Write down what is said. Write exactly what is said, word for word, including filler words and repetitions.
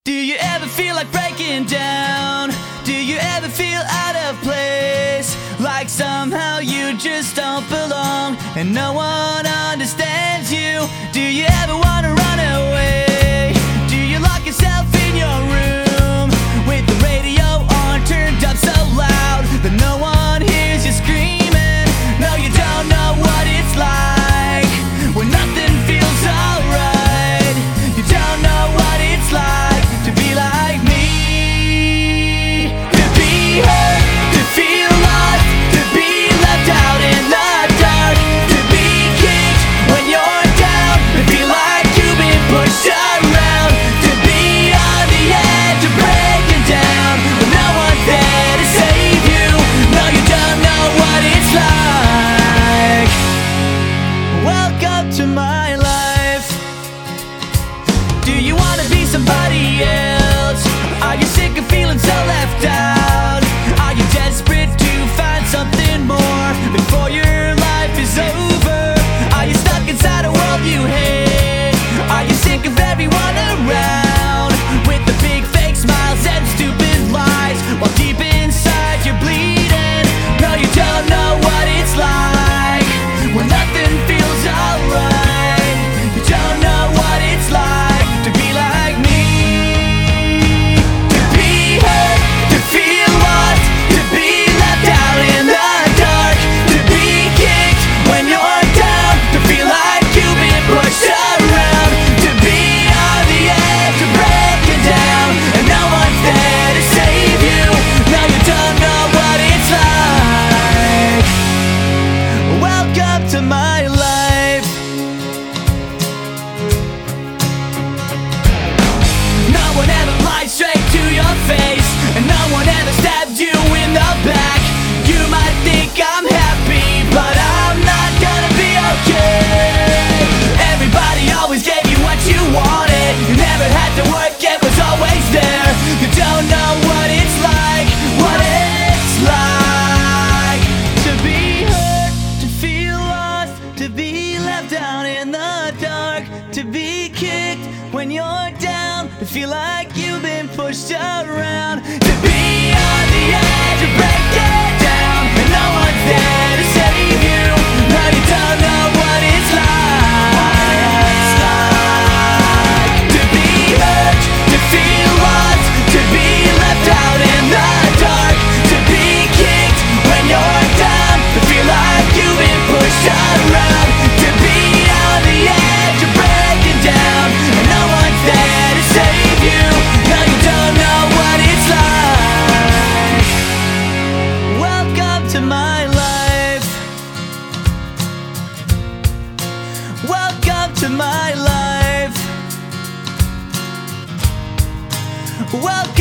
Do you ever feel like breaking down? Do you ever feel out of place? Like somehow you just don't belong and no one understands you? Do you ever wanna run away? Do you lock yourself in your room with the radio on turned up so loud that no one hears you screaming? No, you don't know what it's like when nothing feels alright. You don't know what it's like to be like me. To be hurt, to feel lost, to be left out in the dark, to be kicked when you're down, to feel like you've been pushed around, to be on the edge of breaking down when no one's there to save you. No, you don't know what it's like. Welcome to my life. Do you wanna be somebody else? Are you sick of feeling so left out? Are you desperate to find something more before your life is over? Are you stuck inside a world you hate? Are you sick of everyone around with the big fake smiles and stupid lies while deep inside you're bleeding? No, you don't know what it's like when nothing feels alright. You don't know what it's like to be like me. To be hurt, to feel lost, to be left out in the dark, to be kicked when you're down, to feel like you've been pushed around, to be on the edge of breaking down and no one's there to save you. No, you don't know what it's like. Welcome to my life. No one ever lied straight to your face, and no one ever stabbed you in the back. You might think I'm happy, but I'm not gonna be okay. Everybody always gave you what you wanted. You never had to work, it was always there. You don't know what it's like, what it's like to be hurt, to feel lost, to be left out in the dark, to be kicked when you're down, to feel like you've been pushed around, to be on the edge of breaking down and no one's there to save you. No, you don't know what it's like. To be hurt, to feel lost, to be left out in the dark, to be kicked when you're down, to feel like you've been pushed around, to be on the edge of breaking down and no one's there to save you. No, you don't know what it's like. Welcome to my life. Welcome to my life. Welcome